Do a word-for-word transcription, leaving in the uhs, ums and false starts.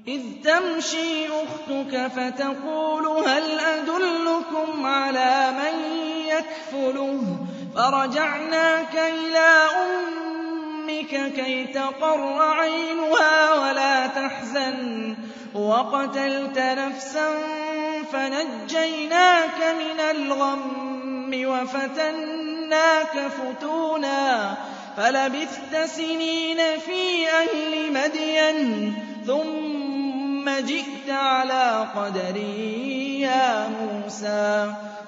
إذ تمشي أختك فتقول هل أدلكم على من يكفله فرجعناك إلى أمك كي تقر عينها ولا تحزن وقتلت نفسا فنجيناك من الغم وفتناك فتونا فلبثت سنين في أهل مدين ثم جئت على قدر يا موسى